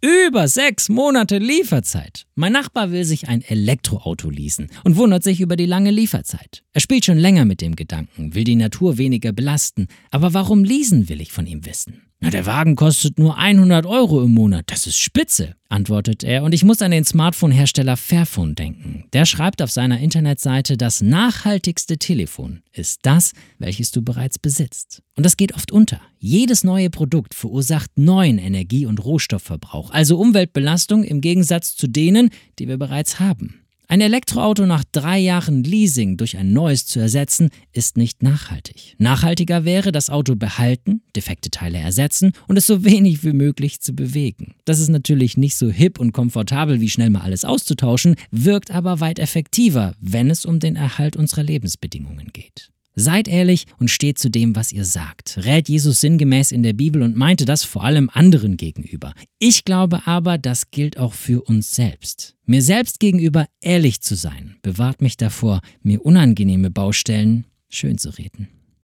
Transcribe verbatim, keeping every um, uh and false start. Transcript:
Über sechs Monate Lieferzeit. Mein Nachbar will sich ein Elektroauto leasen und wundert sich über die lange Lieferzeit. Er spielt schon länger mit dem Gedanken, will die Natur weniger belasten. Aber warum leasen, will ich von ihm wissen. Na, der Wagen kostet nur hundert Euro im Monat. Das ist spitze, antwortet er. Und ich muss an den Smartphone-Hersteller Fairphone denken. Der schreibt auf seiner Internetseite, das nachhaltigste Telefon ist das, welches du bereits besitzt. Und das geht oft unter. Jedes neue Produkt verursacht neuen Energie- und Rohstoffverbrauch, also Umweltbelastung im Gegensatz zu denen, die wir bereits haben. Ein Elektroauto nach drei Jahren Leasing durch ein neues zu ersetzen, ist nicht nachhaltig. Nachhaltiger wäre, das Auto behalten, defekte Teile ersetzen und es so wenig wie möglich zu bewegen. Das ist natürlich nicht so hip und komfortabel, wie schnell mal alles auszutauschen, wirkt aber weit effektiver, wenn es um den Erhalt unserer Lebensbedingungen geht. Seid ehrlich und steht zu dem, was ihr sagt, rät Jesus sinngemäß in der Bibel und meinte das vor allem anderen gegenüber. Ich glaube aber, das gilt auch für uns selbst. Mir selbst gegenüber ehrlich zu sein, bewahrt mich davor, mir unangenehme Baustellen schön zu reden.